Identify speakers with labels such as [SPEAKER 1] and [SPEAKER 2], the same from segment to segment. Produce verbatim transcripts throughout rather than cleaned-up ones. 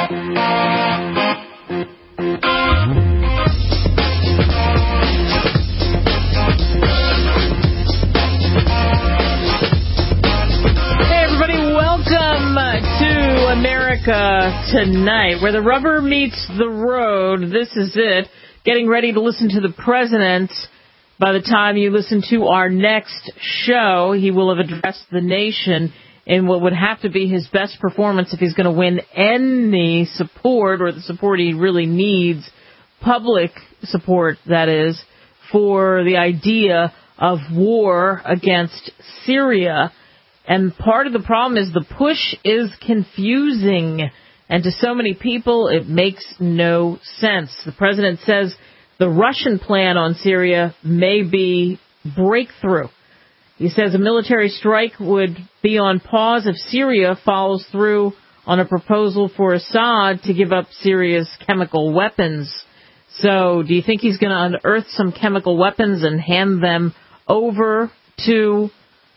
[SPEAKER 1] Tonight, where the rubber meets the road. This is it. Getting ready to listen to the president. By the time you listen to our next show, he will have addressed the nation in what would have to be his best performance if he's going to win any support, or the support he really needs, public support, that is, for the idea of war against Syria. And part of the problem is the push is confusing. And to so many people, it makes no sense. The president says the Russian plan on Syria may be breakthrough. He says a military strike would be on pause if Syria follows through on a proposal for Assad to give up Syria's chemical weapons. So do you think he's going to unearth some chemical weapons and hand them over to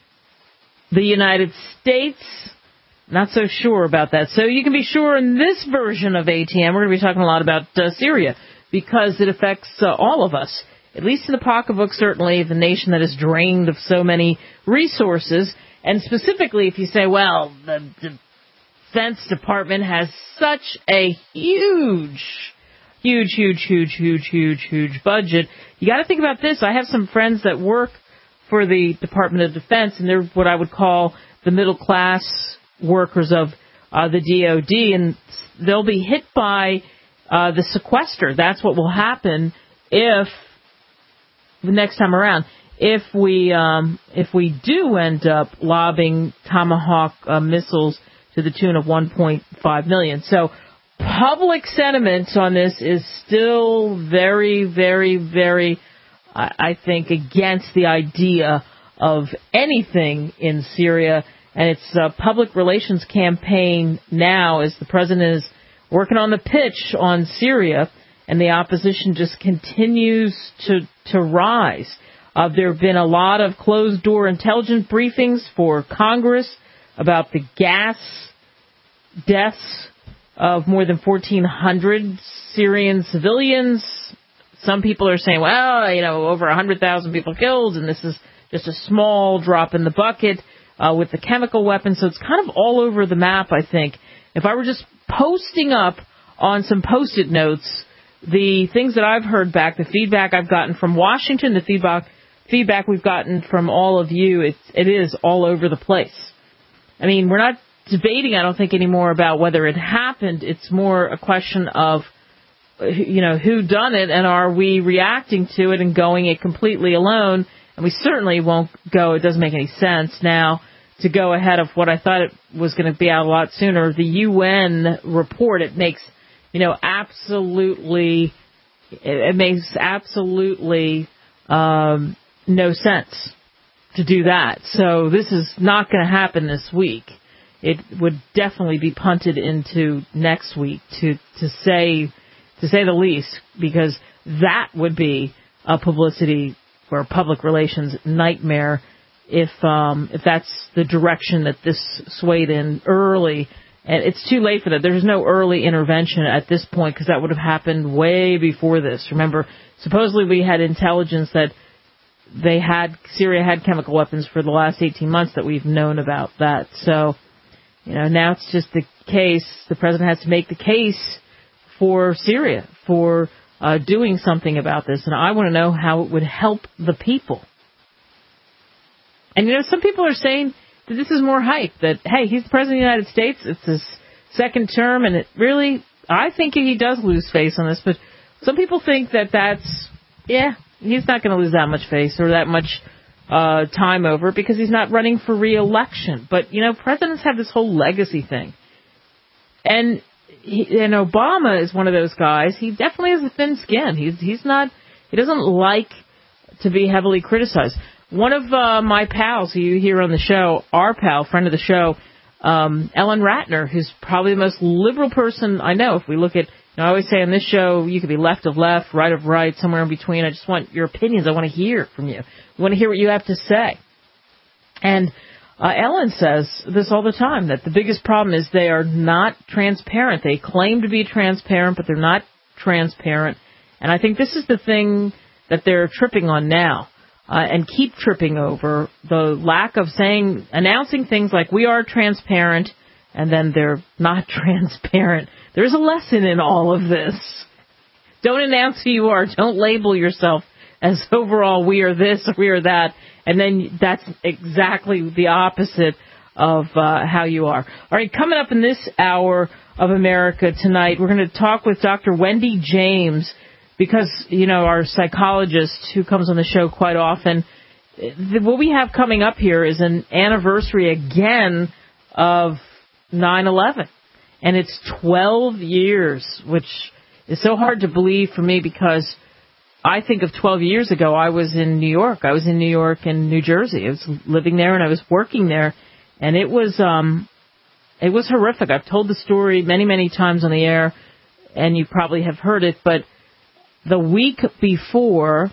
[SPEAKER 1] the United States? Not so sure about that. So you can be sure in this version of A T M, we're going to be talking a lot about uh, Syria, because it affects uh, all of us, at least in the pocketbook, certainly, the nation that is drained of so many resources. And specifically, if you say, well, the Defense Department has such a huge, huge, huge, huge, huge, huge, huge budget, you got to think about this. I have some friends that work for the Department of Defense, and they're what I would call the middle class workers of uh, the D O D, and they'll be hit by uh, the sequester. That's what will happen if the next time around, if we um, if we do end up lobbing Tomahawk uh, missiles to the tune of one point five million. So public sentiment on this is still very, very, very, I, I think, against the idea of anything in Syria. And it's a public relations campaign now as the president is working on the pitch on Syria, and the opposition just continues to to rise. Uh, there have been a lot of closed-door intelligence briefings for Congress about the gas deaths of more than fourteen hundred Syrian civilians. Some people are saying, well, you know, over one hundred thousand people killed, and this is just a small drop in the bucket. Uh, with the chemical weapons, so it's kind of all over the map, I think. If I were just posting up on some Post-it notes the things that I've heard back, the feedback I've gotten from Washington, the feedback feedback we've gotten from all of you, it's, it is all over the place. I mean, we're not debating, I don't think, anymore about whether it happened. It's more a question of, you know, who done it, and are we reacting to it and going it completely alone? And we certainly won't go, it doesn't make any sense now to go ahead of what I thought it was going to be out a lot sooner. The U N report, it makes, you know, absolutely, it makes absolutely um, no sense to do that. So this is not going to happen this week. It would definitely be punted into next week, to, to say, to say the least, because that would be a publicity or public relations nightmare if um, if that's the direction that this swayed in early. And it's too late for that. There's no early intervention at this point, because that would have happened way before this. Remember, supposedly we had intelligence that they had, Syria had chemical weapons for the last eighteen months that we've known about that. So, you know, now it's just the case, the president has to make the case for Syria, for uh, doing something about this. And I want to know how it would help the people. And, you know, some people are saying that this is more hype, that, hey, he's the president of the United States, it's his second term, and it really, I think he does lose face on this, but some people think that that's, yeah, he's not going to lose that much face or that much uh, time over it because he's not running for re-election. But, you know, presidents have this whole legacy thing. And, he, and Obama is one of those guys. He definitely has a thin skin. He's, he's not, he doesn't like to be heavily criticized. One of uh, my pals who you hear on the show, our pal, friend of the show, um, Ellen Ratner, who's probably the most liberal person I know. If we look at, you know, I always say on this show, you could be left of left, right of right, somewhere in between. I just want your opinions. I want to hear from you. I want to hear what you have to say. And Uh, Ellen says this all the time, that the biggest problem is they are not transparent. They claim to be transparent, but they're not transparent. And I think this is the thing that they're tripping on now, uh, and keep tripping over, the lack of saying, announcing things like we are transparent, and then they're not transparent. There's a lesson in all of this. Don't announce who you are. Don't label yourself as overall we are this or we are that. And then that's exactly the opposite of uh, how you are. All right, coming up in this hour of America Tonight, we're going to talk with Doctor Wendy James, because, you know, our psychologist who comes on the show quite often, what we have coming up here is an anniversary again of nine eleven. And it's twelve years, which is so hard to believe for me, because I think of twelve years ago, I was in New York. I was in New York and New Jersey. I was living there and I was working there. And it was, um, it was horrific. I've told the story many, many times on the air, and you probably have heard it. But the week before,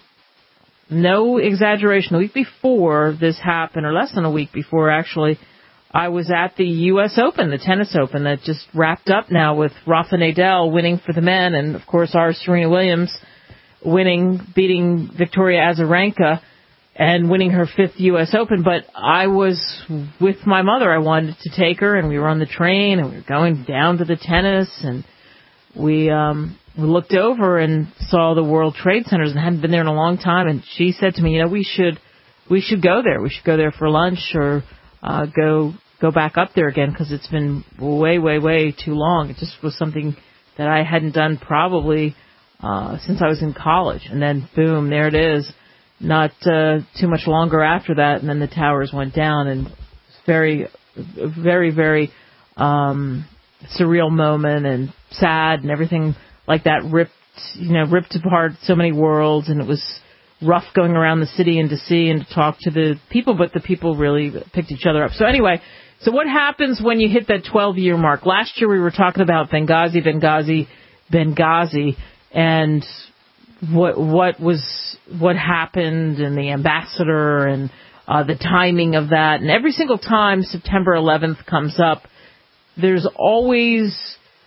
[SPEAKER 1] no exaggeration, the week before this happened, or less than a week before actually, I was at the U S Open, the tennis open that just wrapped up now with Rafa Nadal winning for the men, and of course our Serena Williams winning, beating Victoria Azarenka and winning her fifth U S Open. But I was with my mother. I wanted to take her, and we were on the train, and we were going down to the tennis, and we um we looked over and saw the World Trade Centers and hadn't been there in a long time. And she said to me, you know, we should we should go there. We should go there for lunch, or uh, go go back up there again, because it's been way, way, way too long. It just was something that I hadn't done probably uh, since I was in college. And then, boom, there it is. Not uh, too much longer after that, and then the towers went down, and it's very, very, very um, surreal moment, and sad, and everything like that ripped, you know, ripped apart so many worlds, and it was rough going around the city and to see and to talk to the people, but the people really picked each other up. So anyway, so what happens when you hit that twelve-year mark? Last year we were talking about Benghazi, Benghazi, Benghazi, and what what was what happened, and the ambassador, and uh, the timing of that. And every single time September eleventh comes up, there's always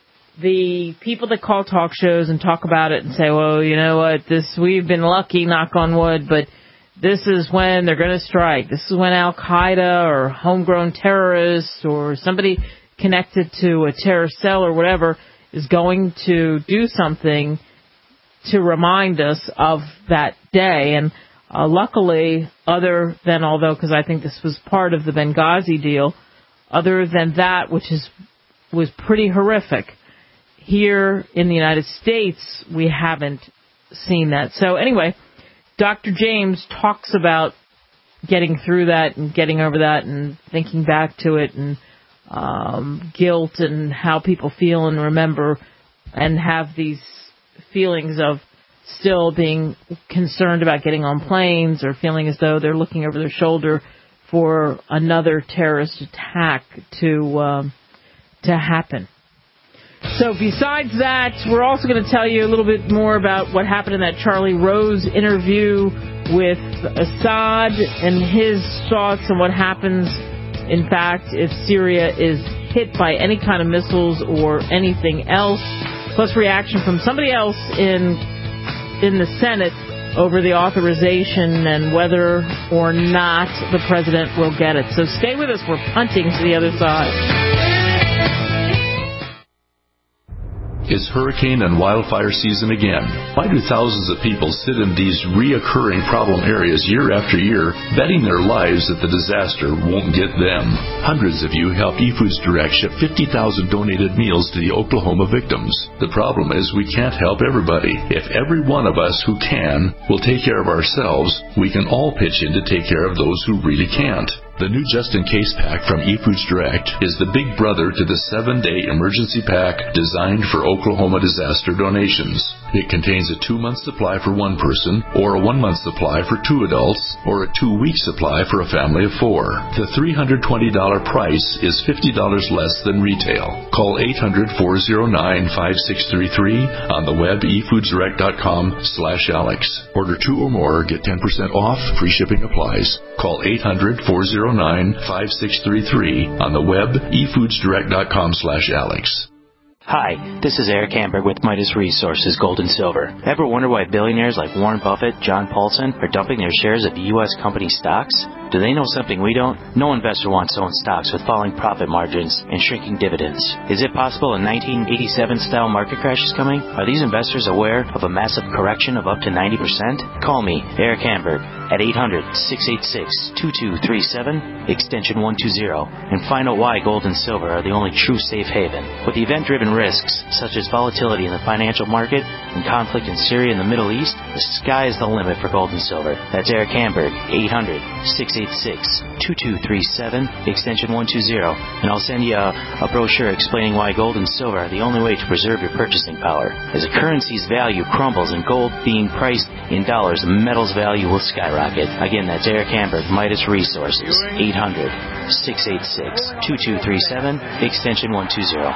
[SPEAKER 1] the people that call talk shows and talk about it and say, well, you know what, this, we've been lucky, knock on wood, but this is when they're going to strike. This is when Al-Qaeda or homegrown terrorists or somebody connected to a terror cell or whatever is going to do something to remind us of that day. And uh, luckily, other than, although, because I think this was part of the Benghazi deal, other than that, which is was pretty horrific, here in the United States, we haven't seen that. So anyway, Doctor James talks about getting through that and getting over that and thinking back to it, and um, guilt, and how people feel and remember and have these feelings of still being concerned about getting on planes, or feeling as though they're looking over their shoulder for another terrorist attack to um, to happen. So besides that, we're also going to tell you a little bit more about what happened in that Charlie Rose interview with Assad and his thoughts on what happens, in fact, if Syria is hit by any kind of missiles or anything else, plus reaction from somebody else in in the Senate over the authorization and whether or not the president will get it. So stay with us. We're punting to the other side.
[SPEAKER 2] It's hurricane and wildfire season again. Why do thousands of people sit in these reoccurring problem areas year after year, betting their lives that the disaster won't get them? Hundreds of you helped eFoods Direct ship fifty thousand donated meals to the Oklahoma victims. The problem is we can't help everybody. If every one of us who can will take care of ourselves, we can all pitch in to take care of those who really can't. The new just-in-case pack from eFoods Direct is the big brother to the seven-day emergency pack designed for Oklahoma disaster donations. It contains a two-month supply for one person, or a one-month supply for two adults, or a two-week supply for a family of four. The three hundred twenty dollars price is fifty dollars less than retail. Call eight hundred, four oh nine, five six three three on the web e foods direct dot com slash Alex. Order two or more, get ten percent off, free shipping applies. Call eight hundred, four oh zero nine five six three three. On the web, e foods direct dot com slash Alex.
[SPEAKER 3] Hi, this is Eric Hamburg with Midas Resources Gold and Silver. Ever wonder why billionaires like Warren Buffett, John Paulson are dumping their shares of U S company stocks? Do they know something we don't? No investor wants to own stocks with falling profit margins and shrinking dividends. Is it possible a nineteen eighty-seven style market crash is coming? Are these investors aware of a massive correction of up to ninety percent? Call me, Eric Hamburg, at eight hundred, six eight six, two two three seven, extension one two zero, and find out why gold and silver are the only true safe haven. With the event-driven risks, such as volatility in the financial market and conflict in Syria and the Middle East, the sky is the limit for gold and silver. That's Eric Hamburg, eight hundred, six eight six, two two three seven, extension one two zero, and I'll send you a, a brochure explaining why gold and silver are the only way to preserve your purchasing power. As a currency's value crumbles and gold being priced in dollars, the metal's value will skyrocket. Again, that's Eric Hamburg, Midas Resources, eight hundred, six eight six, two two three seven, extension one two zero.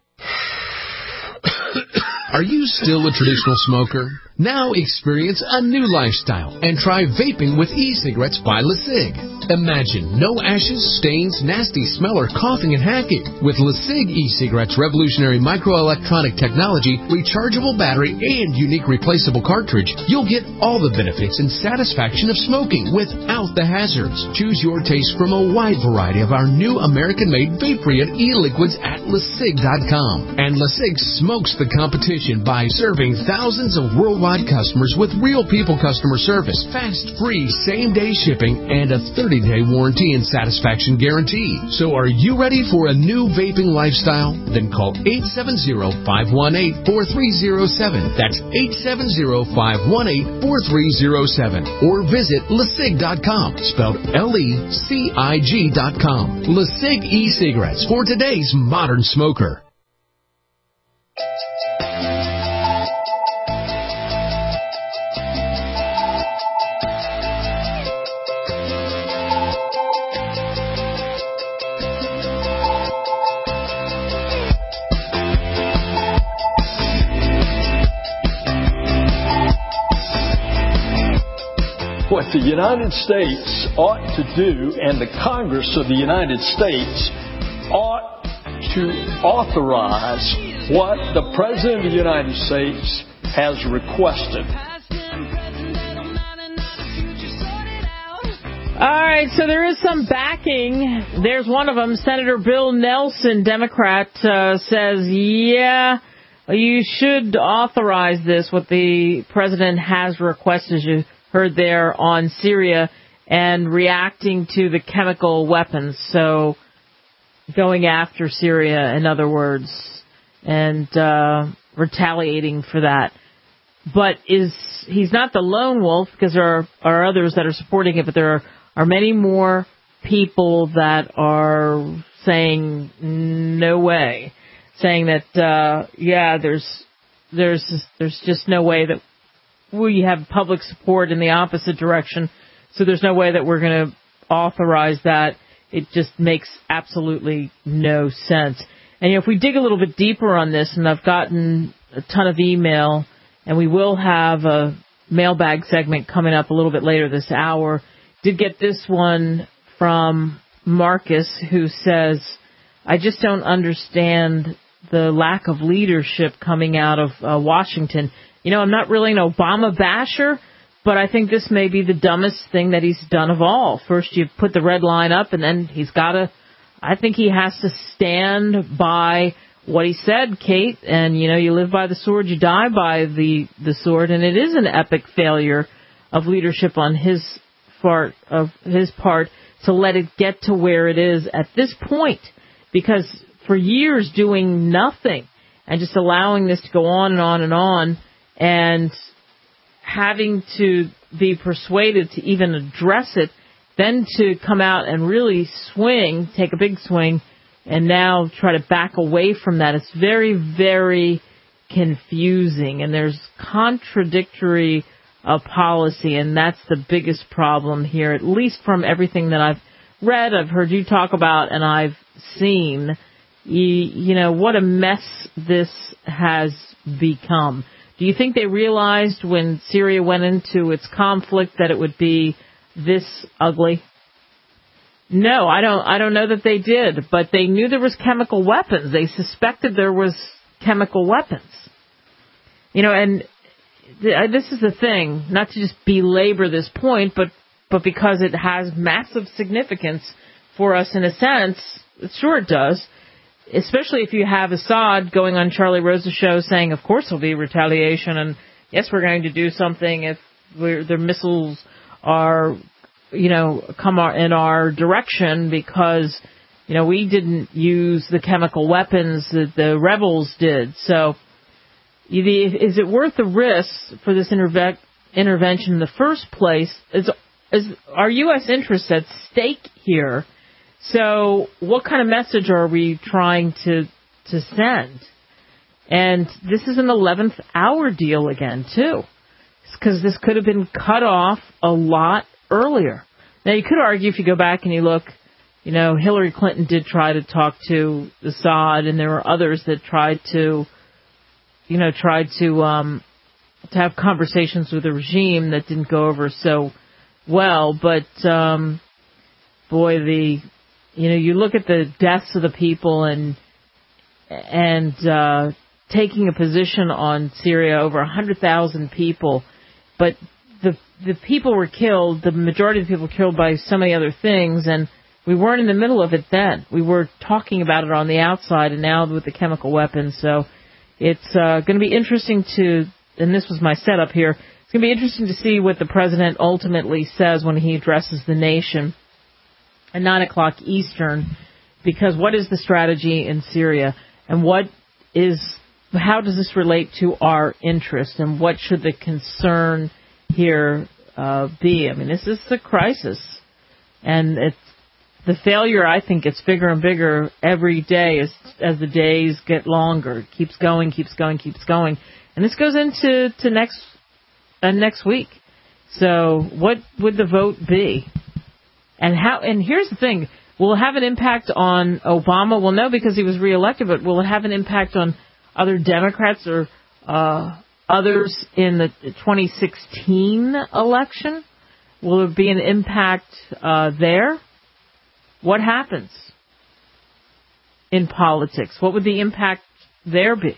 [SPEAKER 4] Are you still a traditional smoker? Now experience a new lifestyle and try vaping with e-cigarettes by LeSig. Imagine no ashes, stains, nasty smell, or coughing and hacking. With LeSig e-cigarettes' revolutionary microelectronic technology, rechargeable battery, and unique replaceable cartridge, you'll get all the benefits and satisfaction of smoking without the hazards. Choose your taste from a wide variety of our new American-made vape-free and e-liquids at LeSig dot com. And LeSig smokes the competition by serving thousands of worldwide customers with real people customer service, fast, free, same-day shipping, and a thirty-day warranty and satisfaction guarantee. So are you ready for a new vaping lifestyle? Then call eight seven zero, five one eight, four three zero seven. That's eight seven zero, five one eight, four three zero seven. Or visit LeSig dot com, spelled L E C I G dot com. LeSig e-cigarettes for today's modern smoker.
[SPEAKER 5] What the United States ought to do, and the Congress of the United States ought to authorize what the President of the United States has requested.
[SPEAKER 1] All right, so there is some backing. There's one of them. Senator Bill Nelson, Democrat, uh, says, yeah, you should authorize this, what the President has requested. You heard there on Syria and reacting to the chemical weapons. So going after Syria, in other words, and uh, retaliating for that. But is he's not the lone wolf, because there are, are others that are supporting it, but there are, are many more people that are saying no way, saying that, uh, yeah, there's there's there's just no way that we have public support in the opposite direction, so there's no way that we're going to authorize that. It just makes absolutely no sense. And, you know, if we dig a little bit deeper on this, and I've gotten a ton of email, and we will have a mailbag segment coming up a little bit later this hour, did get this one from Marcus, who says, I just don't understand the lack of leadership coming out of uh, Washington. You know, I'm not really an Obama basher, but I think this may be the dumbest thing that he's done of all. First, you put the red line up, and then he's got to, I think he has to stand by what he said, Kate. And, you know, you live by the sword, you die by the, the sword. And it is an epic failure of leadership on his part, of his part to let it get to where it is at this point. Because for years doing nothing and just allowing this to go on and on and on, and having to be persuaded to even address it, then to come out and really swing, take a big swing, and now try to back away from that. It's very, very confusing, and there's contradictory uh, policy, and that's the biggest problem here, at least from everything that I've read, I've heard you talk about, and I've seen. You, you know, what a mess this has become. Do you think they realized when Syria went into its conflict that it would be this ugly? No, I don't. I don't know that they did, but they knew there was chemical weapons. They suspected there was chemical weapons. You know, and th- this is the thing. Not to just belabor this point, but but because it has massive significance for us in a sense. Sure, it does. Especially if you have Assad going on Charlie Rose's show saying, "Of course, there'll be retaliation, and yes, we're going to do something if we're, their missiles are." you know, come our, in our direction because, you know, we didn't use the chemical weapons that the rebels did. So is it worth the risk for this interve- intervention in the first place? Is, is our U S interests at stake here? So what kind of message are we trying to to send? And this is an eleventh hour deal again, too, because this could have been cut off a lot earlier. Now, you could argue if you go back and you look, you know, Hillary Clinton did try to talk to Assad, and there were others that tried to, you know, tried to um, to have conversations with the regime that didn't go over so well. But, um, boy, the, you know, you look at the deaths of the people and, and uh, taking a position on Syria, over one hundred thousand people, but the the people were killed, the majority of the people were killed by so many other things, and we weren't in the middle of it then. We were talking about it on the outside, and now with the chemical weapons. So it's uh, going to be interesting to, and this was my setup here, it's going to be interesting to see what the president ultimately says when he addresses the nation at nine o'clock Eastern, because what is the strategy in Syria, and what is, how does this relate to our interests, and what should the concern here uh, be? I mean, this is a crisis, and it's, the failure, I think, gets bigger and bigger every day as as the days get longer. It keeps going, keeps going, keeps going, and this goes into to next uh, next week. So, what would the vote be? And how? And here's the thing: will it have an impact on Obama? Well, no, because he was reelected. But will it have an impact on other Democrats or uh, others in the twenty sixteen election? Will there be an impact uh, there? What happens in politics? What would the impact there be?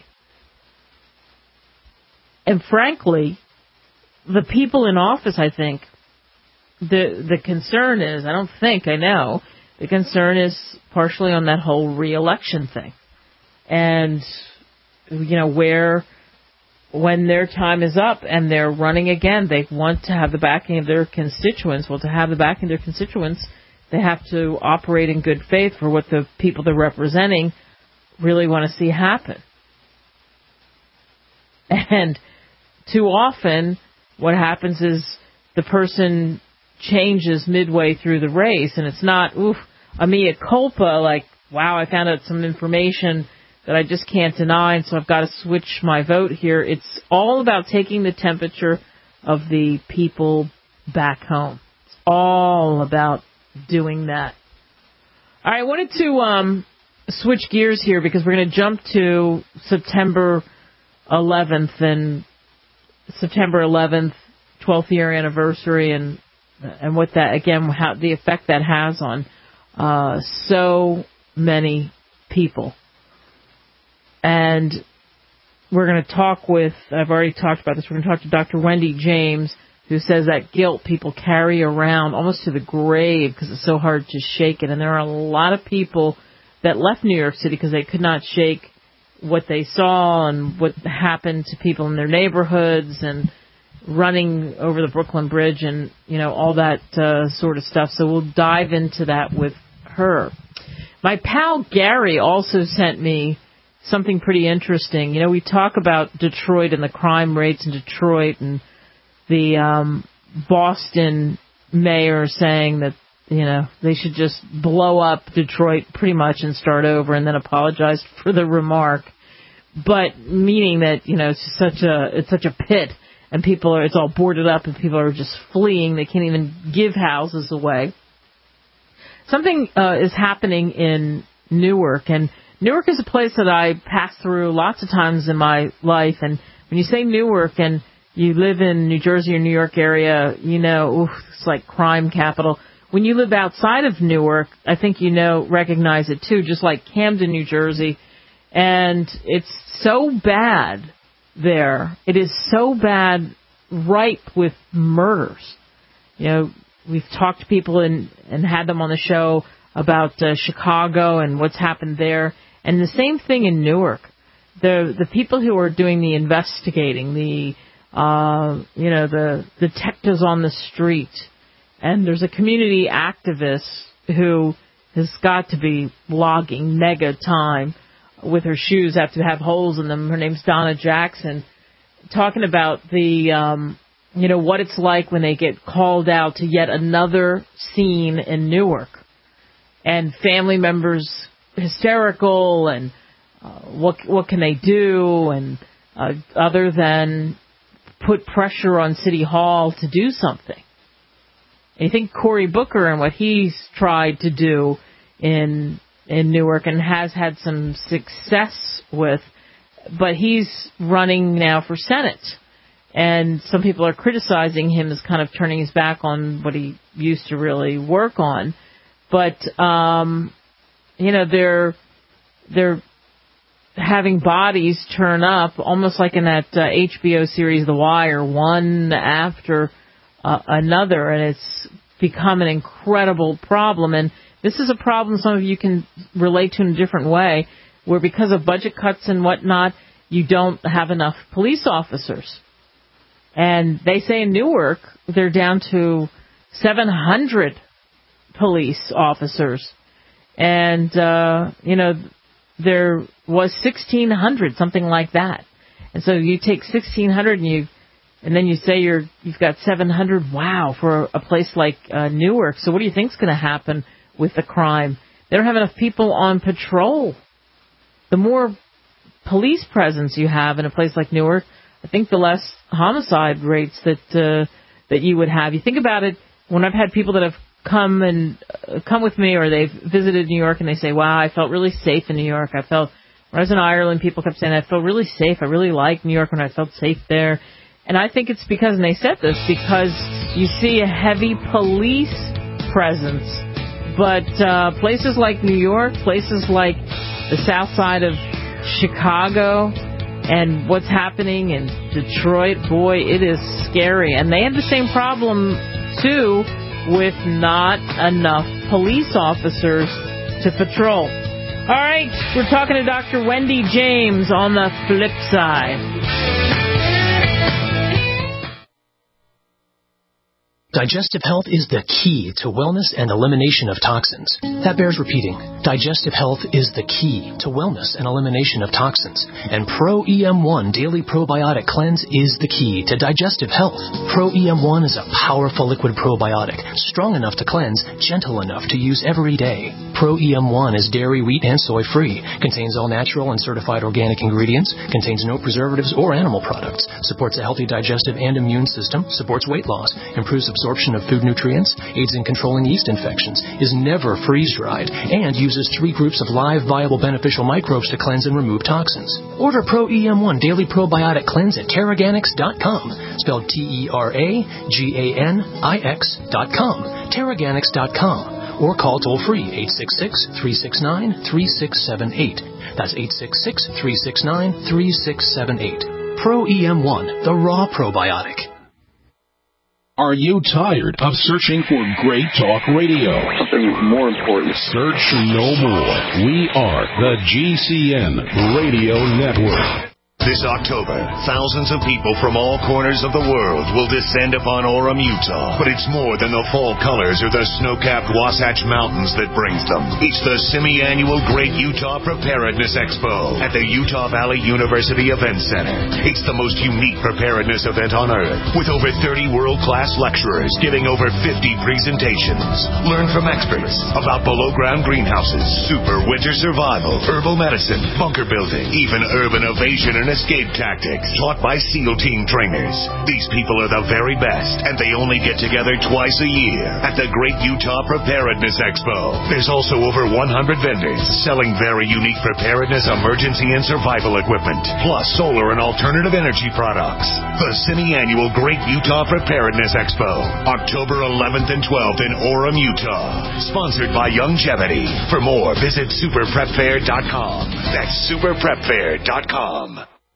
[SPEAKER 1] And frankly, the people in office, I think, the the concern is, I don't think, I know, the concern is partially on that whole re-election thing. And, you know, where, when their time is up and they're running again, they want to have the backing of their constituents. Well, to have the backing of their constituents, they have to operate in good faith for what the people they're representing really want to see happen. And too often, what happens is the person changes midway through the race, and it's not, oof, a mea culpa, like, wow, I found out some information that I just can't deny, and so I've got to switch my vote here. It's all about taking the temperature of the people back home. It's all about doing that. All right, I wanted to um, switch gears here because we're going to jump to September eleventh and September eleventh, twelfth year anniversary, and and what that, again, how the effect that has on uh, so many people. And we're going to talk with, I've already talked about this, we're going to talk to Doctor Wendy James, who says that guilt people carry around almost to the grave because it's so hard to shake it. And there are a lot of people that left New York City because they could not shake what they saw and what happened to people in their neighborhoods and running over the Brooklyn Bridge and, you know, all that uh, sort of stuff. So we'll dive into that with her. My pal Gary also sent me something pretty interesting. You know, we talk about Detroit and the crime rates in Detroit, and the um, Boston mayor saying that, you know, they should just blow up Detroit pretty much and start over, and then apologized for the remark. But meaning that, you know, it's such a it's such a pit, and people are, it's all boarded up, and people are just fleeing. They can't even give houses away. Something uh, is happening in Newark, and Newark is a place that I pass through lots of times in my life. And when you say Newark and you live in New Jersey or New York area, you know, oof, it's like crime capital. when you live outside of Newark, I think you know, recognize it too, just like Camden, New Jersey. And it's so bad there. It is so bad, ripe with murders. You know, we've talked to people and, and had them on the show about uh, Chicago and what's happened there. And the same thing in Newark. The the people who are doing the investigating, the uh, you know, the detectives on the street, and there's a community activist who has got to be logging mega time with her shoes have to have holes in them. Her name's Donna Jackson, talking about the um, you know, what it's like when they get called out to yet another scene in Newark, and family members hysterical, and uh, what what can they do, and uh, other than put pressure on City Hall to do something. And you think Cory Booker and what he's tried to do in in Newark and has had some success with, but he's running now for Senate. And some people are criticizing him as kind of turning his back on what he used to really work on. But, um, you know, they're, they're having bodies turn up almost like in that uh, H B O series The Wire, one after uh, another, and it's become an incredible problem. And this is a problem some of you can relate to in a different way, where because of budget cuts and whatnot, you don't have enough police officers. And they say in Newark, they're down to seven hundred police officers. And, uh, you know, there was sixteen hundred, something like that. And so you take sixteen hundred and you, and then you say you're, you've got seven hundred. Wow, for a place like uh, Newark. So what do you think's going to happen with the crime? They don't have enough people on patrol. The more police presence you have in a place like Newark, I think the less homicide rates that uh, that you would have. You think about it, when I've had people that have come and uh, come with me, or they've visited New York and they say, wow, I felt really safe in New York. I felt, when I was in Ireland, people kept saying, I felt really safe. I really liked New York when I felt safe there. And I think it's because, and they said this, because you see a heavy police presence. But uh, places like New York, places like the south side of Chicago, and what's happening in Detroit, boy, it is scary. And they have the same problem, too, with not enough police officers to patrol. All right, we're talking to Doctor Wendy James on the flip side.
[SPEAKER 6] Digestive health is the key to wellness and elimination of toxins. That bears repeating. Digestive health is the key to wellness and elimination of toxins. And Pro E M one Daily Probiotic Cleanse is the key to digestive health. Pro E M one is a powerful liquid probiotic, strong enough to cleanse, gentle enough to use every day. Pro E M one is dairy, wheat, and soy-free, contains all natural and certified organic ingredients, contains no preservatives or animal products, supports a healthy digestive and immune system, supports weight loss, improves absorption of food nutrients, aids in controlling yeast infections, is never freeze-dried, and uses three groups of live, viable, beneficial microbes to cleanse and remove toxins. Order Pro E M one Daily Probiotic Cleanse at Terraganics dot com, spelled T E R A G A N I X dot com, Terraganics dot com, or call toll-free eight six six, three six nine, three six seven eight. That's eight six six, three six nine, three six seven eight. Pro E M one, the raw probiotic.
[SPEAKER 7] Are you tired of searching for great talk radio?
[SPEAKER 8] Something more important.
[SPEAKER 7] Search no more. We are the G C N Radio Network.
[SPEAKER 9] This October, thousands of people from all corners of the world will descend upon Orem, Utah. But it's more than the fall colors or the snow-capped Wasatch Mountains that brings them. It's the semi-annual Great Utah Preparedness Expo at the Utah Valley University Event Center. It's the most unique preparedness event on earth, with over thirty world-class lecturers giving over fifty presentations. Learn from experts about below-ground greenhouses, super winter survival, herbal medicine, bunker building, even urban evasion and escape tactics taught by SEAL team trainers. These people are the very best, and they only get together twice a year at the Great Utah Preparedness Expo. There's also over one hundred vendors selling very unique preparedness, emergency, and survival equipment, plus solar and alternative energy products. The semi-annual Great Utah Preparedness Expo, October eleventh and twelfth in Orem, Utah. Sponsored by Youngevity. For more, visit super prep fair dot com. That's super prep fair dot com.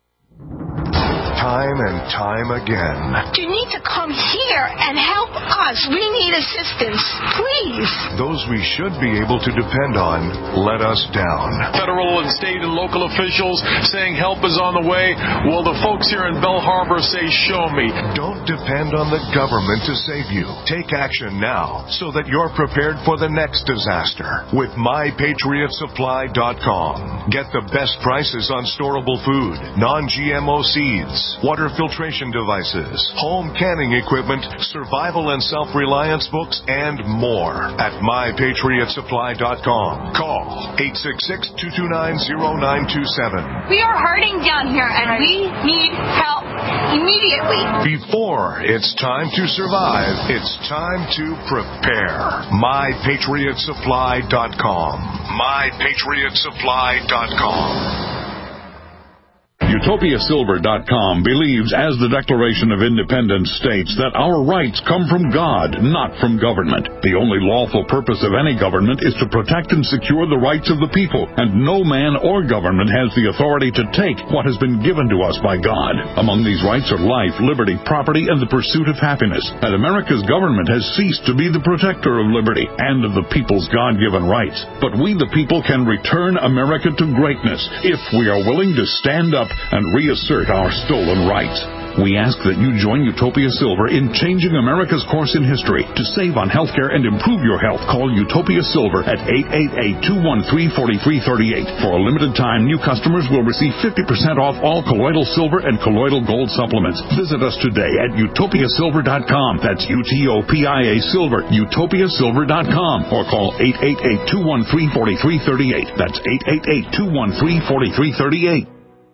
[SPEAKER 8] Time and time again.
[SPEAKER 10] You need to come here and help us. We need assistance, please.
[SPEAKER 8] Those we should be able to depend on let us down.
[SPEAKER 11] Federal and state and local officials saying help is on the way. Well, the folks here in Belle Harbor say, show me.
[SPEAKER 8] Don't depend on the government to save you. Take action now so that you're prepared for the next disaster with my patriot supply dot com. Get the best prices on storable food, non-G M O seeds, water filtration devices, home canning equipment, survival and self-reliance books, and more at my patriot supply dot com. Call eight six six, two two nine, zero nine two seven.
[SPEAKER 10] We are hurting down here, and we need help immediately.
[SPEAKER 8] Before it's time to survive, it's time to prepare. my patriot supply dot com. my patriot supply dot com.
[SPEAKER 12] Utopia Silver dot com believes, as the Declaration of Independence states, that our rights come from God, not from government. The only lawful purpose of any government is to protect and secure the rights of the people, and no man or government has the authority to take what has been given to us by God. Among these rights are life, liberty, property, and the pursuit of happiness. And America's government has ceased to be the protector of liberty and of the people's God-given rights. But we, the people, can return America to greatness if we are willing to stand up and reassert our stolen rights. We ask that you join Utopia Silver in changing America's course in history. To save on health care and improve your health, call Utopia Silver at eight eight eight, two one three, four three three eight. For a limited time, new customers will receive fifty percent off all colloidal silver and colloidal gold supplements. Visit us today at Utopia Silver dot com. That's U T O P I A Silver, Utopia Silver dot com. Or call eight eight eight, two one three, four three three eight. That's eight eight eight, two one three, four three three eight.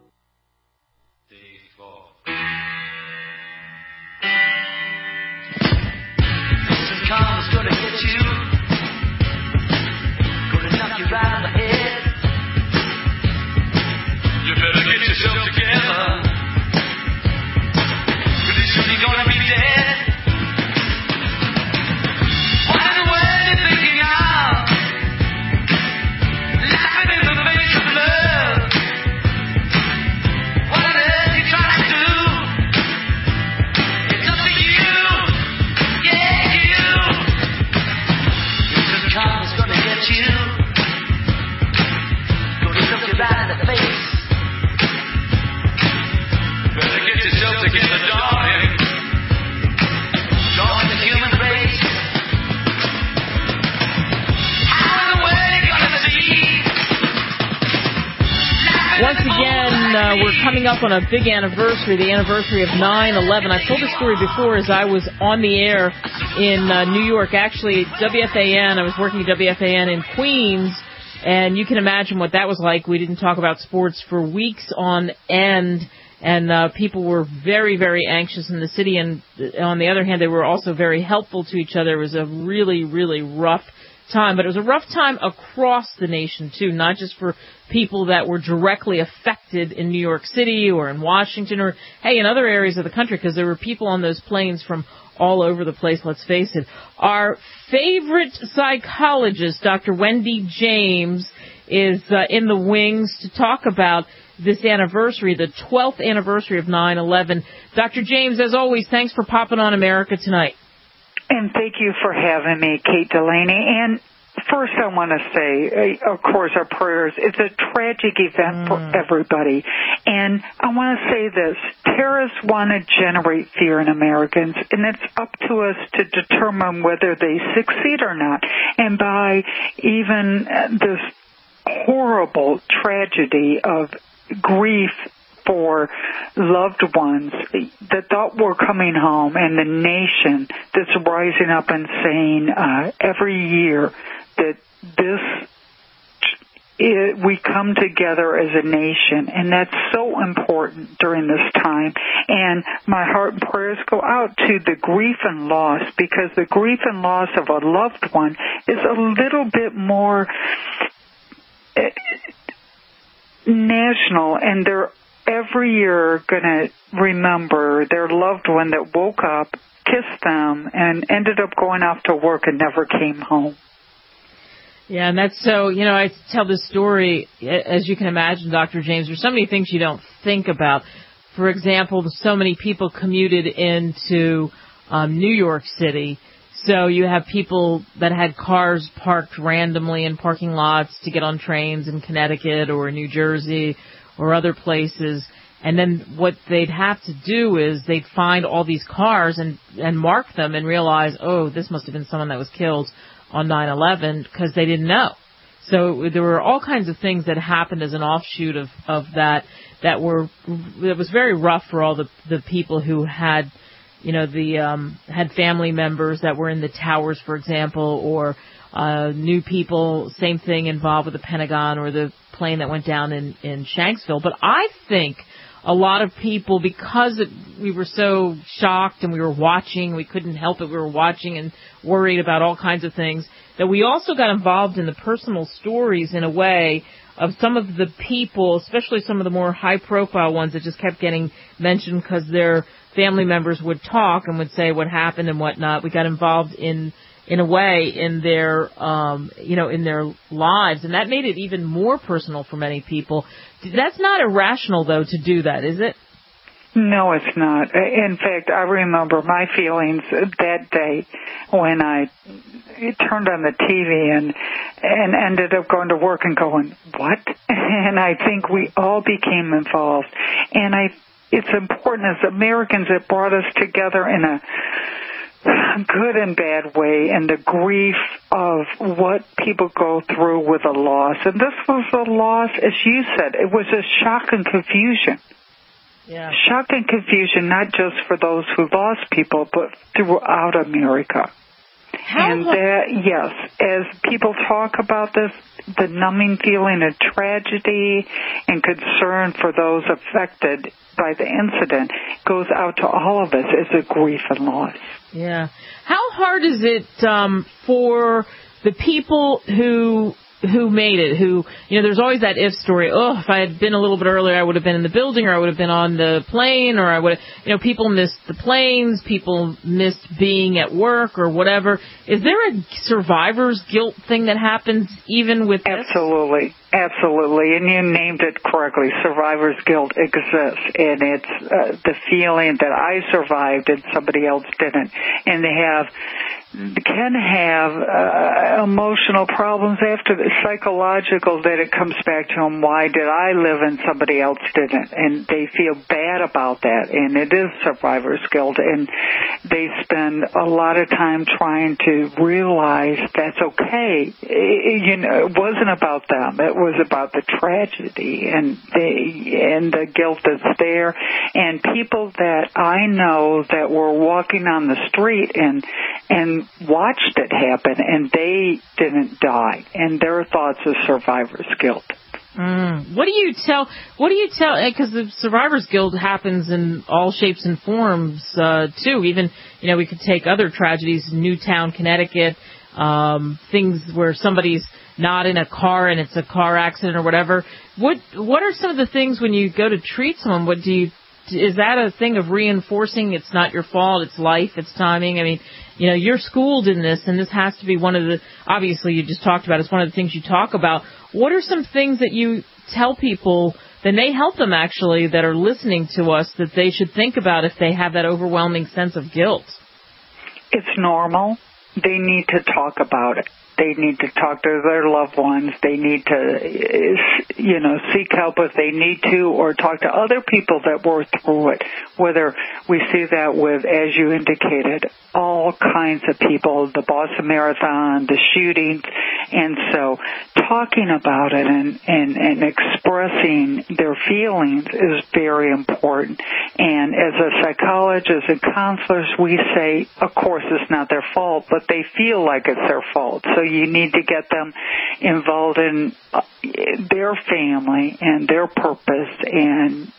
[SPEAKER 1] Coming up on a big anniversary, the anniversary of nine eleven. I've told this story before as I was on the air in uh, New York, actually W F A N. I was working at W F A N in Queens, and you can imagine what that was like. We didn't talk about sports for weeks on end, and uh, people were very, very anxious in the city, and on the other hand, they were also very helpful to each other. It was a really, really rough time, but it was a rough time across the nation, too, not just for people that were directly affected in New York City or in Washington or, hey, in other areas of the country, because there were people on those planes from all over the place, let's face it. Our favorite psychologist, Doctor Wendy James, is uh, in the wings to talk about this anniversary, the twelfth anniversary of nine eleven. Doctor James, as always, thanks for popping on America Tonight.
[SPEAKER 13] And thank you for having me, Kate Delaney. And first I want to say, of course, our prayers. It's a tragic event mm. for everybody. And I want to say this. Terrorists want to generate fear in Americans, and it's up to us to determine whether they succeed or not. And by even this horrible tragedy of grief for loved ones that thought were coming home, and the nation that's rising up and saying uh, every year that this it, we come together as a nation, and that's so important during this time. And my heart and prayers go out to the grief and loss, because the grief and loss of a loved one is a little bit more uh, national, and they're every year going to remember their loved one that woke up, kissed them, and ended up going off to work and never came home.
[SPEAKER 1] Yeah, and that's so, you know, I tell this story, as you can imagine, Doctor James, there's so many things you don't think about. For example, so many people commuted into um, New York City, so you have people that had cars parked randomly in parking lots to get on trains in Connecticut or New Jersey or other places. And then what they'd have to do is they'd find all these cars and, and mark them and realize, oh, this must have been someone that was killed on nine eleven, because they didn't know. So there were all kinds of things that happened as an offshoot of, of that that were that was very rough for all the, the people who had, you know, the um, had family members that were in the towers, for example, or uh, knew people, same thing involved with the Pentagon or the plane that went down in, in Shanksville. But I think a lot of people, because it, we were so shocked and we were watching, we couldn't help it, we were watching and worried about all kinds of things, that we also got involved in the personal stories in a way of some of the people, especially some of the more high-profile ones that just kept getting mentioned because their family members would talk and would say what happened and whatnot. We got involved in in a way in their, um, you know, in their lives, and that made it even more personal for many people. That's not irrational, though, to do that, is it?
[SPEAKER 13] No, it's not. In fact, I remember my feelings that day when I turned on the T V and and ended up going to work and going, what? And I think we all became involved. And I, it's important as Americans, it brought us together in a good and bad way, and the grief of what people go through with a loss. And this was a loss, as you said, it was a shock and confusion.
[SPEAKER 1] Yeah.
[SPEAKER 13] Shock and confusion, not just for those who lost people, but throughout America.
[SPEAKER 1] How
[SPEAKER 13] and that, yes, as people talk about this, the numbing feeling of tragedy and concern for those affected by the incident goes out to all of us as a grief and loss.
[SPEAKER 1] Yeah. How hard is it um, for the people who who made it, who, you know, there's always that if story. Oh, if I had been a little bit earlier, I would have been in the building, or I would have been on the plane, or I would have, you know, people missed the planes, people missed being at work or whatever. Is there a survivor's guilt thing that happens even with this?
[SPEAKER 13] Absolutely. Absolutely. And you named it correctly. Survivor's guilt exists, and it's uh, the feeling that I survived and somebody else didn't. And they have can have uh, emotional problems after the psychological, that it comes back to them, why did I live and somebody else didn't? And they feel bad about that, and it is survivor's guilt, and they spend a lot of time trying to realize that's okay. It, you know, it wasn't about them. It was about the tragedy and the, and the guilt that's there. And people that I know that were walking on the street and and watched it happen, and they didn't die, and their thoughts of survivor's guilt.
[SPEAKER 1] Mm. What do you tell? What do you tell? Because the survivor's guilt happens in all shapes and forms uh, too. Even, you know, we could take other tragedies, Newtown, Connecticut, um, things where somebody's not in a car and it's a car accident or whatever. What What are some of the things when you go to treat someone? What do you? Is that a thing of reinforcing it's not your fault, it's life, it's timing? I mean, you know, you're schooled in this, and this has to be one of the, obviously you just talked about, it's one of the things you talk about. What are some things that you tell people that may help them actually that are listening to us that they should think about if they have that overwhelming sense of guilt?
[SPEAKER 13] It's normal. They need to talk about it. They need to talk to their loved ones. They need to, you know, seek help if they need to, or talk to other people that were through it. Whether we see that with, as you indicated, all kinds of people, the Boston Marathon, the shootings, and so talking about it and, and, and expressing their feelings is very important. And as a psychologist and counselors, we say, of course, it's not their fault, but they feel like it's their fault. So you need to get them involved in their family and their purpose and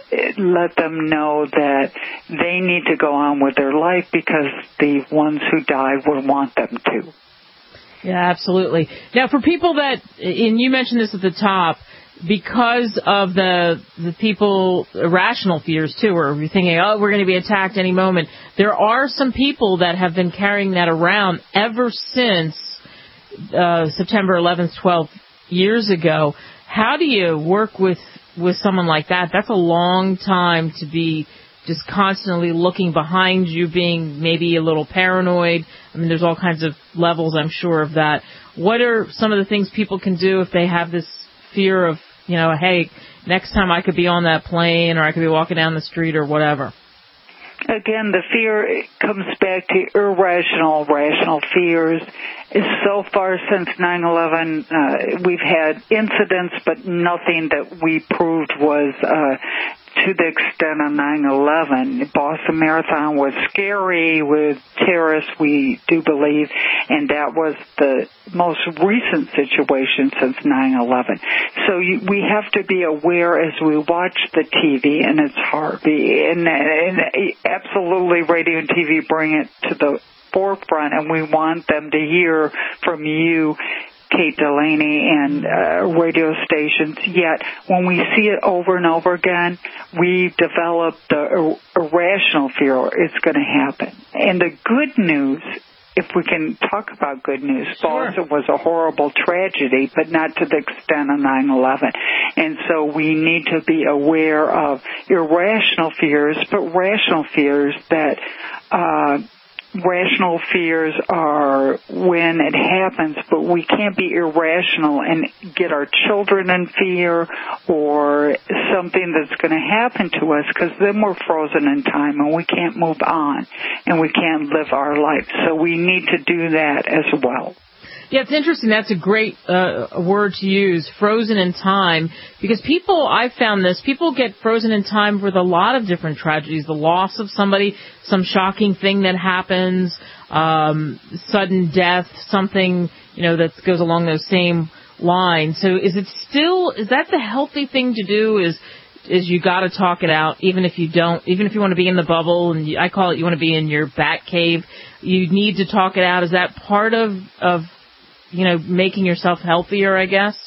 [SPEAKER 13] let them know that they need to go on with their life because the ones who died would want them to.
[SPEAKER 1] Yeah, absolutely. Now, for people that, and you mentioned this at the top, because of the the people irrational fears too, or you're thinking, oh, we're going to be attacked any moment. There are some people that have been carrying that around ever since uh, September eleventh, twelve years ago. How do you work with with someone like that? That's a long time to be just constantly looking behind you, being maybe a little paranoid. I mean, there's all kinds of levels, I'm sure, of that. What are some of the things people can do if they have this fear of, you know, hey, next time I could be on that plane or I could be walking down the street or whatever?
[SPEAKER 13] Again, the fear comes back to irrational, rational fears. So far since nine eleven, uh, we've had incidents, but nothing that we proved was uh, to the extent of nine eleven. Boston Marathon was scary with terrorists, we do believe, and that was the most recent situation since nine eleven. So you, we have to be aware as we watch the T V, and it's hard. And, and absolutely, radio and T V bring it to the forefront, and we want them to hear from you, Kate Delaney, and uh, radio stations. Yet, when we see it over and over again, we develop the ir- irrational fear it's going to happen. And the good news, if we can talk about good news, sure. Boston was a horrible tragedy, but not to the extent of nine eleven. And so we need to be aware of irrational fears, but rational fears that uh rational fears are when it happens, but we can't be irrational and get our children in fear or something that's going to happen to us, because then we're frozen in time and we can't move on and we can't live our life. So we need to do that as well.
[SPEAKER 1] Yeah, it's interesting. That's a great uh, word to use, frozen in time, because people, I've found this, people get frozen in time with a lot of different tragedies, the loss of somebody, some shocking thing that happens, um, sudden death, something, you know, that goes along those same lines. So is it still, is that the healthy thing to do, is is you got to talk it out, even if you don't, even if you want to be in the bubble, and you, I call it, you want to be in your bat cave, you need to talk it out. Is that part of, of you know, making yourself healthier, I guess?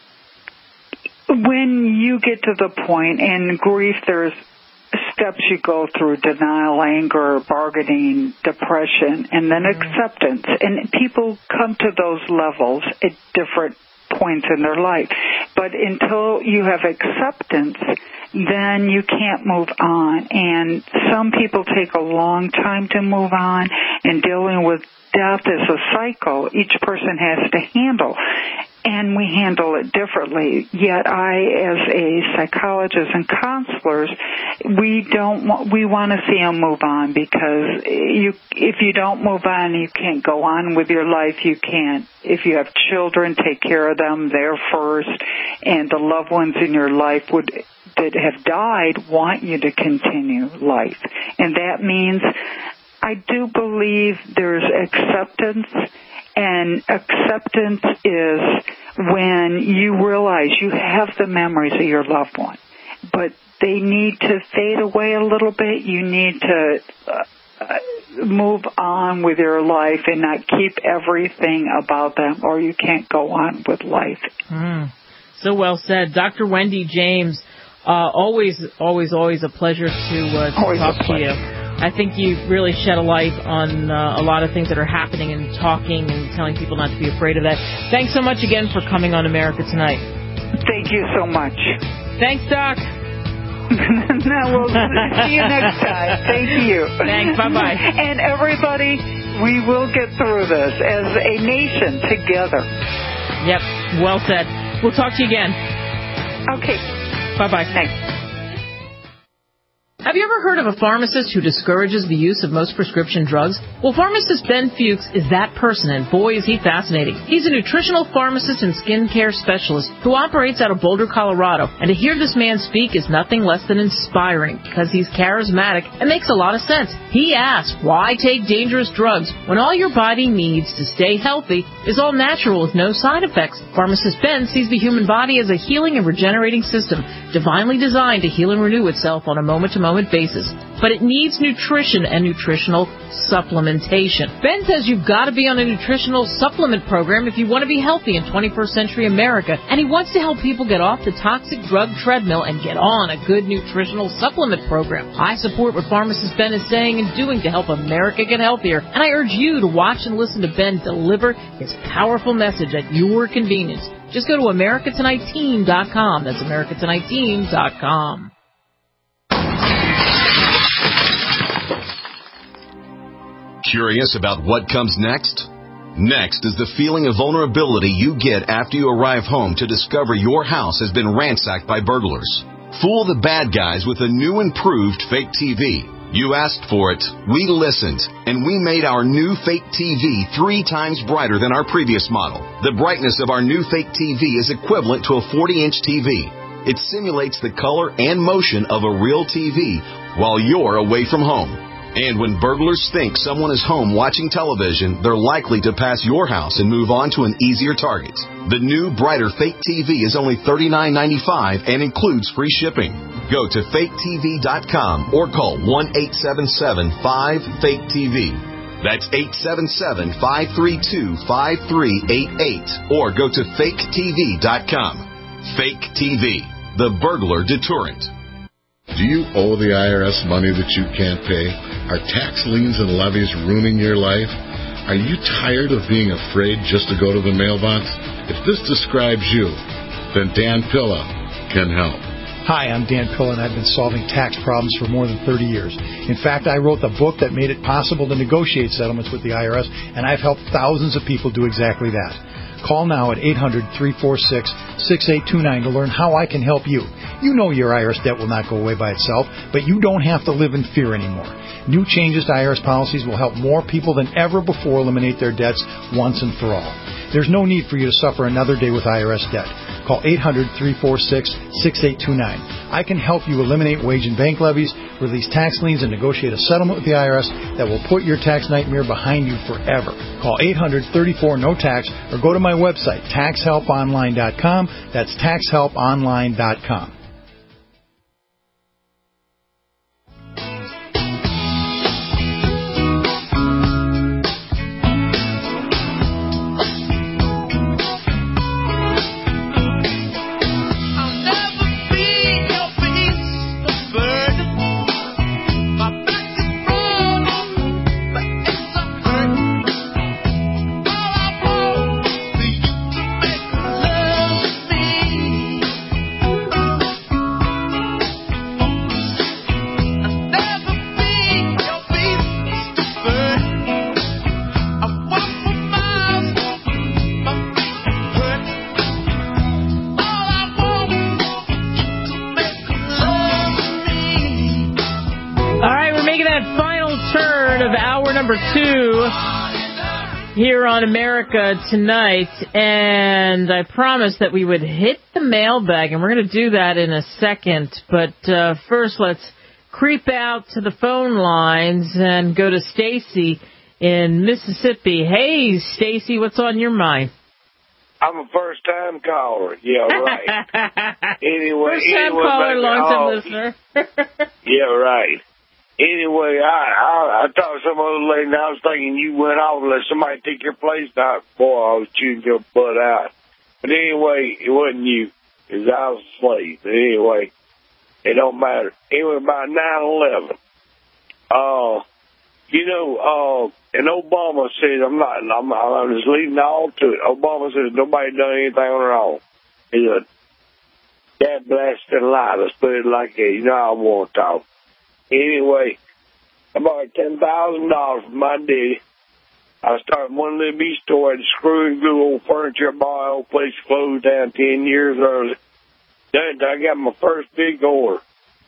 [SPEAKER 13] When you get to the point in grief, there's steps you go through: denial, anger, bargaining, depression, and then mm-hmm. acceptance. And people come to those levels at different points in their life. But until you have acceptance, then you can't move on. And some people take a long time to move on, and dealing with death is a cycle each person has to handle, and we handle it differently. Yet I, as a psychologist and counselors, we don't want, we want to see them move on, because you, if you don't move on, you can't go on with your life. You can't, if you have children, take care of them. They're first, and the loved ones in your life would that have died want you to continue life, and that means I do believe there's acceptance, and acceptance is when you realize you have the memories of your loved one, but they need to fade away a little bit. You need to uh, move on with your life and not keep everything about them, or you can't go on with life.
[SPEAKER 1] Mm, so well said. Doctor Wendy James, uh, always, always, always a pleasure to, uh, to talk to you. I think you really shed a light on uh, a lot of things that are happening, and talking and telling people not to be afraid of that. Thanks so much again for coming on America Tonight.
[SPEAKER 13] Thank you so much.
[SPEAKER 1] Thanks, Doc.
[SPEAKER 13] No, we'll see you next time. Thank you.
[SPEAKER 1] Thanks. Bye-bye.
[SPEAKER 13] And everybody, we will get through this as a nation together.
[SPEAKER 1] Yep. Well said. We'll talk to you again.
[SPEAKER 13] Okay.
[SPEAKER 1] Bye-bye.
[SPEAKER 13] Thanks.
[SPEAKER 1] Have you ever heard of a pharmacist who discourages the use of most prescription drugs? Well, pharmacist Ben Fuchs is that person, and boy, is he fascinating. He's a nutritional pharmacist and skincare specialist who operates out of Boulder, Colorado. And to hear this man speak is nothing less than inspiring because he's charismatic and makes a lot of sense. He asks, why take dangerous drugs when all your body needs to stay healthy is all natural with no side effects? Pharmacist Ben sees the human body as a healing and regenerating system, divinely designed to heal and renew itself on a moment-to-moment basis. But it needs nutrition and nutritional supplementation. Ben says you've got to be on a nutritional supplement program if you want to be healthy in twenty-first century America, and he wants to help people get off the toxic drug treadmill and get on a good nutritional supplement program. I support what pharmacist Ben is saying and doing to help America get healthier, and I urge you to watch and listen to Ben deliver his powerful message at your convenience. Just go to America Tonight Team dot com. That's America Tonight Team dot com.
[SPEAKER 14] Curious about what comes next? Next is the feeling of vulnerability you get after you arrive home to discover your house has been ransacked by burglars. Fool the bad guys with a new improved fake T V. You asked for it, we listened, and we made our new fake T V three times brighter than our previous model. The brightness of our new fake T V is equivalent to a forty-inch T V. It simulates the color and motion of a real T V while you're away from home. And when burglars think someone is home watching television, they're likely to pass your house and move on to an easier target. The new, brighter fake T V is only thirty-nine ninety-five and includes free shipping. Go to fake T V dot com or call one eight seven seven five fake T V. That's eight seven seven five three two five three eight eight or go to fake T V dot com. Fake T V, the burglar deterrent.
[SPEAKER 15] Do you owe the I R S money that you can't pay? Are tax liens and levies ruining your life? Are you tired of being afraid just to go to the mailbox? If this describes you, then Dan Pilla can help.
[SPEAKER 16] Hi, I'm Dan Pilla, and I've been solving tax problems for more than thirty years. In fact, I wrote the book that made it possible to negotiate settlements with the I R S, and I've helped thousands of people do exactly that. Call now at eight hundred, three four six, six eight two nine to learn how I can help you. You know your I R S debt will not go away by itself, but you don't have to live in fear anymore. New changes to I R S policies will help more people than ever before eliminate their debts once and for all. There's no need for you to suffer another day with I R S debt. Call eight hundred, three four six, six eight two nine. I can help you eliminate wage and bank levies, release tax liens, and negotiate a settlement with the I R S that will put your tax nightmare behind you forever. Call eight hundred, thirty-four, no tax or go to my website, tax help online dot com. That's tax help online dot com.
[SPEAKER 1] Number two here on America Tonight, and I promised that we would hit the mailbag, and we're going to do that in a second. But uh, first, let's creep out to the phone lines and go to Stacy in Mississippi. Hey, Stacy, what's on your mind?
[SPEAKER 17] I'm a first-time caller. Yeah, right. Anyway,
[SPEAKER 1] first-time
[SPEAKER 17] anyway,
[SPEAKER 1] caller, long-time
[SPEAKER 17] oh,
[SPEAKER 1] listener.
[SPEAKER 17] Yeah, right. Anyway, I, I I talked to some other lady, and I was thinking you went off and let somebody take your place. Now, boy, I was chewing your butt out. But anyway, it wasn't you. It was I was a slave. But anyway, it don't matter. Anyway, about nine eleven, uh, you know, uh, and Obama said, I'm not, I'm, I'm just leaving all to it. Obama says nobody done anything wrong. He's a that blasted lie. Let's put it like that. You know how I want to talk. Anyway, I borrowed ten thousand dollars from my daddy. I started one little B store at the Screw and Glue old furniture bar. Old place closed down ten years early. Then I got my first big order.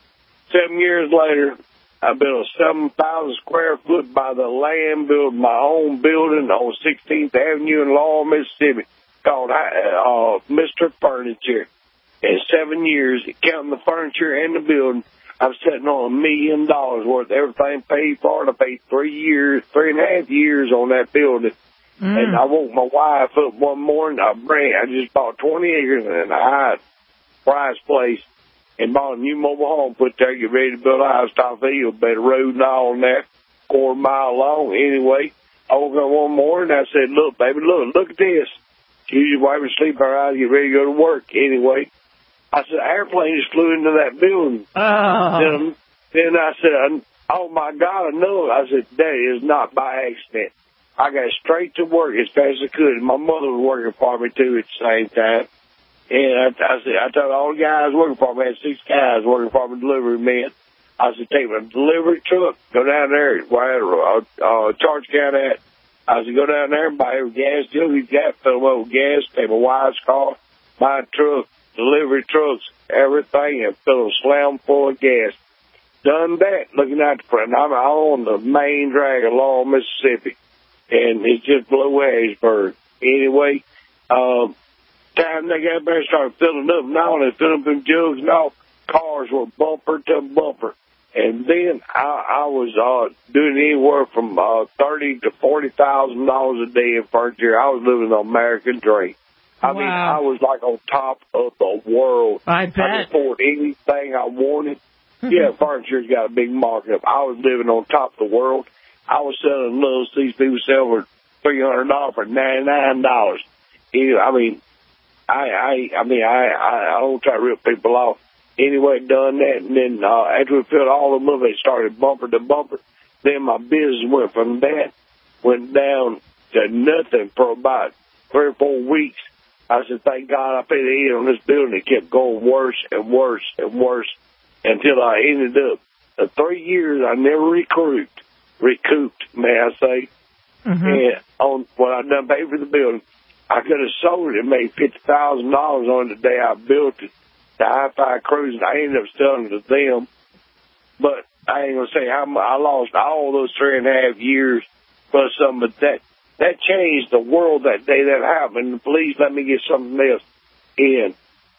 [SPEAKER 17] Seven years later, I built a seven thousand square foot by the land, built my own building on sixteenth Avenue in Laurel, Mississippi, called uh, Mister Furniture. In seven years, counting the furniture and the building, I'm sitting on a million dollars worth of everything paid for, and I paid three years, three and a half years on that building. Mm. And I woke my wife up one morning. I ran, I just bought twenty acres in a high price place and bought a new mobile home, put there, get ready to build a house, top field, better road and all on that, quarter mile long. Anyway, I woke up one morning, I said, look, baby, look, look at this. She was wiping sleep her eyes, get ready to go to work. Anyway, I said, airplane just flew into that building.
[SPEAKER 1] Oh.
[SPEAKER 17] Then, then I said, oh, my God, I know it. I said, that is not by accident. I got straight to work as fast as I could. My mother was working for me, too, at the same time. And I, I said, I told all the guys working for me, I had six guys working for me, delivery men. I said, take my delivery truck, go down there, where I uh, charge count at. I said, go down there and buy every gas deal you got, fill them up with gas, take my wife's car, my truck, delivery trucks, everything, and fill them slam full of gas. Done that, looking out the front. I'm on the main drag of Laurel, Mississippi, and it's just below Harrisburg. Anyway, um, time they got there and started filling up and all, and filling up in jugs and all, cars were bumper to bumper. And then I, I was uh, doing anywhere from uh, thirty to forty thousand dollars a day in furniture. I was living the American dream. I wow. mean, I was like on top of the world.
[SPEAKER 1] I bet.
[SPEAKER 17] I could afford anything I wanted. Mm-hmm. Yeah, furniture's got a big market. I was living on top of the world. I was selling little these people sell for three hundred dollars for ninety nine dollars. I mean, I I I mean I I, I don't try to rip people off. Anyway, done that, and then uh, after we filled all of them up, it started bumper to bumper. Then my business went from that, went down to nothing for about three or four weeks. I said, thank God I paid the heat on this building. It kept going worse and worse and worse until I ended up. The three years I never recouped, recouped, may I say. Mm-hmm. And on what I done paid for the building, I could have sold it and made fifty thousand dollars on it the day I built it. The Hi-Fi Cruise, I ended up selling it to them. But I ain't going to say how much. I lost all those three and a half years plus something, but that, that changed the world that day that happened. Please let me get something else in.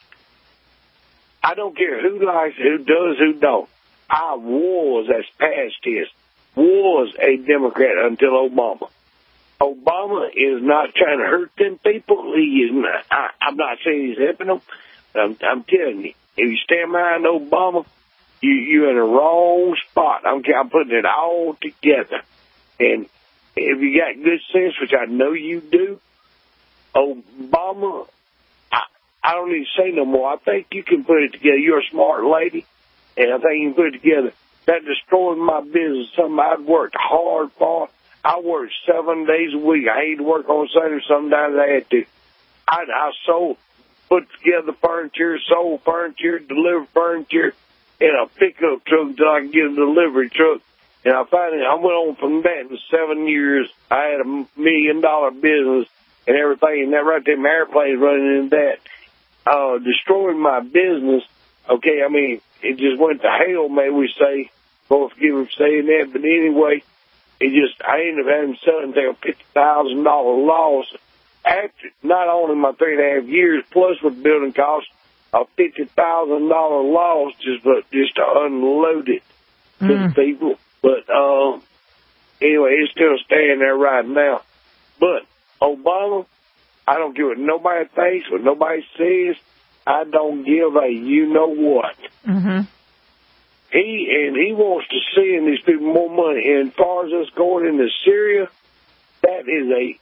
[SPEAKER 17] I don't care who likes it, who does, who don't. I was, as past tense, was a Democrat until Obama. Obama is not trying to hurt them people. He is not, I, I'm not saying he's helping them. I'm, I'm telling you, if you stand behind Obama, you, you're in the wrong spot. I'm, I'm putting it all together. And if you got good sense, which I know you do, Obama, I, I don't need to say no more. I think you can put it together. You're a smart lady, and I think you can put it together. That destroyed my business, something I'd worked hard for. I worked seven days a week. I had to work on Sunday. Sometimes I had to. I, I sold. Put together furniture, sold furniture, delivered furniture in a pickup truck until I could get a delivery truck. And I finally, I went on from that in seven years. I had a million dollar business and everything. And that right there, my airplane's running in that. Uh, destroying my business. Okay, I mean, it just went to hell, may we say. Lord forgive me for saying that. But anyway, it just, I ended up having to sell it a fifty thousand dollars loss. After not only my three and a half years, plus with building costs, a fifty thousand dollar loss just but just to unload it to mm. the people. But uh, anyway, it's still staying there right now. But Obama, I don't care what nobody thinks, what nobody says. I don't give a you know what.
[SPEAKER 1] Mm-hmm.
[SPEAKER 17] He and he wants to send these people more money. And as far as us going into Syria, that is a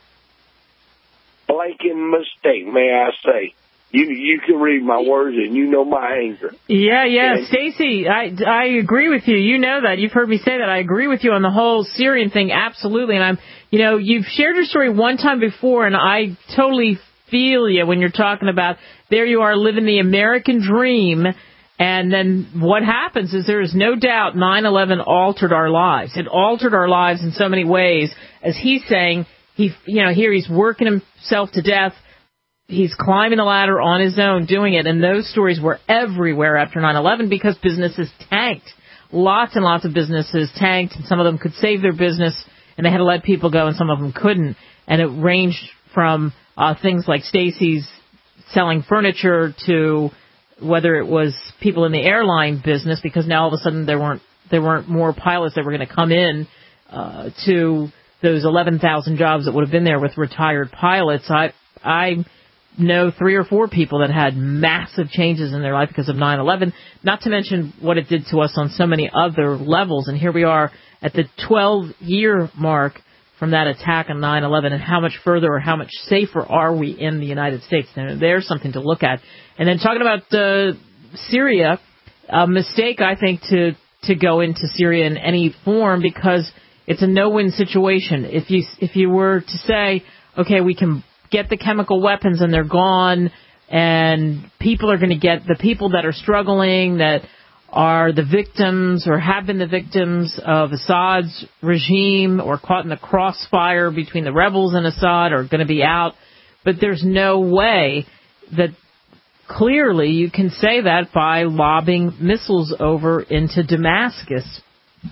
[SPEAKER 17] blanking mistake, may I say. You you can read my words and you know my anger.
[SPEAKER 1] Yeah, yeah. Stacy, I, I agree with you. You know that. You've heard me say that. I agree with you on the whole Syrian thing, absolutely. And I'm, you know, you've shared your story one time before, and I totally feel you when you're talking about there you are living the American dream, and then what happens is there is no doubt nine eleven altered our lives. It altered our lives in so many ways. As he's saying, he, you know, here he's working himself to death, he's climbing the ladder on his own, doing it. And those stories were everywhere after nine eleven because businesses tanked. Lots and lots of businesses tanked, and some of them could save their business, and they had to let people go, and some of them couldn't. And it ranged from uh, things like Stacy's selling furniture to whether it was people in the airline business, because now all of a sudden there weren't there weren't more pilots that were going to come in, uh, to those eleven thousand jobs that would have been there with retired pilots. I I know three or four people that had massive changes in their life because of nine eleven, not to mention what it did to us on so many other levels. And here we are at the twelve-year mark from that attack on nine eleven, and how much further or how much safer are we in the United States? And there's something to look at. And then talking about uh, Syria, a mistake, I think, to, to go into Syria in any form, because it's a no-win situation. If you if you were to say, okay, we can get the chemical weapons and they're gone, and people are going to get, the people that are struggling, that are the victims or have been the victims of Assad's regime or caught in the crossfire between the rebels and Assad, are going to be out. But there's no way that clearly you can say that by lobbing missiles over into Damascus.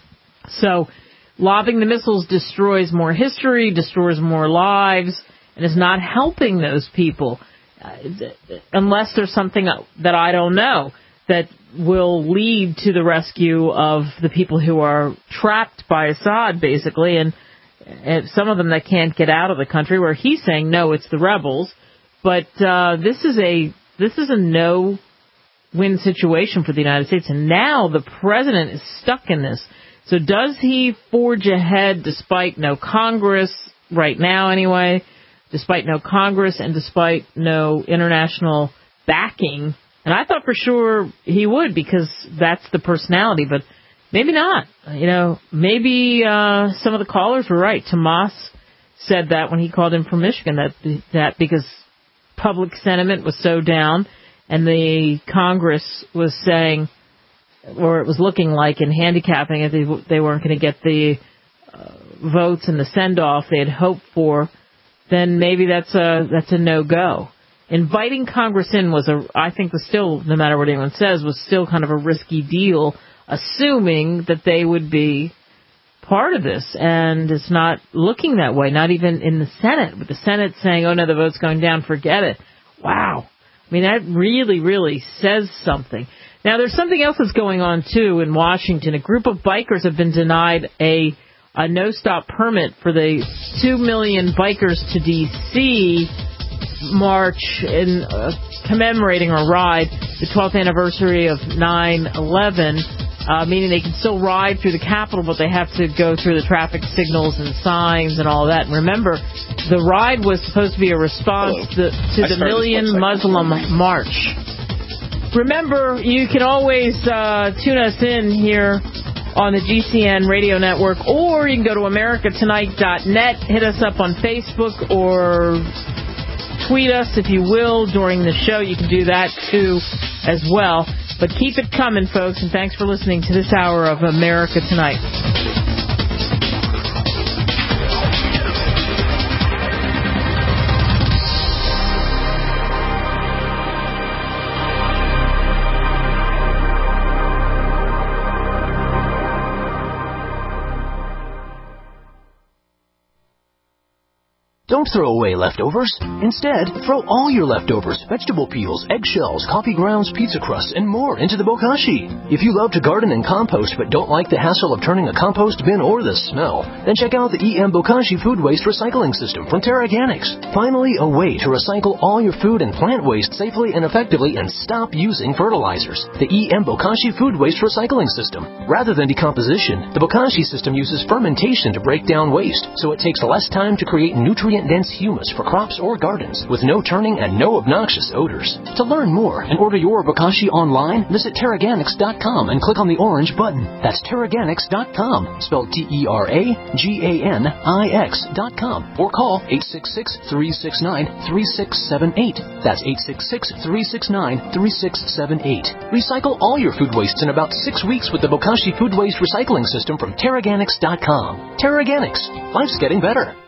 [SPEAKER 1] So lobbing the missiles destroys more history, destroys more lives, and is not helping those people, uh, unless there's something that I don't know that will lead to the rescue of the people who are trapped by Assad, basically, and, and some of them that can't get out of the country, where he's saying, no, it's the rebels. But uh, this is a this is a no-win situation for the United States, and now the president is stuck in this. So does he forge ahead despite no Congress, right now anyway, despite no Congress and despite no international backing? And I thought for sure he would, because that's the personality, but maybe not. You know, maybe uh, some of the callers were right. Tomas said that when he called in from Michigan, that that because public sentiment was so down, and the Congress was saying, or it was looking like in handicapping it, they, they weren't going to get the uh, votes and the send-off they had hoped for, then maybe that's a that's a no-go. Inviting Congress in was, a, I think, was still, no matter what anyone says, was still kind of a risky deal, assuming that they would be part of this. And it's not looking that way, not even in the Senate, with the Senate saying, oh, no, the vote's going down, forget it. Wow. I mean, that really, really says something. Now, there's something else that's going on, too, in Washington. A group of bikers have been denied a, a no-stop permit for the two million Bikers to D C march in uh, commemorating or ride the twelfth anniversary of nine eleven, uh, meaning they can still ride through the Capitol, but they have to go through the traffic signals and signs and all that. And remember, the ride was supposed to be a response to, to the Million Muslim March. Remember, you can always uh, tune us in here on the G C N Radio Network, or you can go to america tonight dot net, hit us up on Facebook, or tweet us, if you will, during the show. You can do that, too, as well. But keep it coming, folks, and thanks for listening to this hour of America Tonight.
[SPEAKER 6] Don't throw away leftovers. Instead, throw all your leftovers, vegetable peels, eggshells, coffee grounds, pizza crusts, and more into the bokashi. If you love to garden and compost but don't like the hassle of turning a compost bin or the smell, then check out the E M Bokashi Food Waste Recycling System from Terraganics. Finally, a way to recycle all your food and plant waste safely and effectively and stop using fertilizers. The E M Bokashi Food Waste Recycling System. Rather than decomposition, the Bokashi system uses fermentation to break down waste, so it takes less time to create nutrient dense humus for crops or gardens with no turning and no obnoxious odors. To learn more and order your bokashi online, visit Terraganics dot com and click on the orange button. That's Terraganics dot com, spelled T E R A G A N I X dot com, or call eight six six, three six nine, three six seven eight. That's eight six six, three six nine, three six seven eight. Recycle all your food wastes in about six weeks with the Bokashi Food Waste Recycling System from Terraganics dot com. Terraganics. Life's getting better.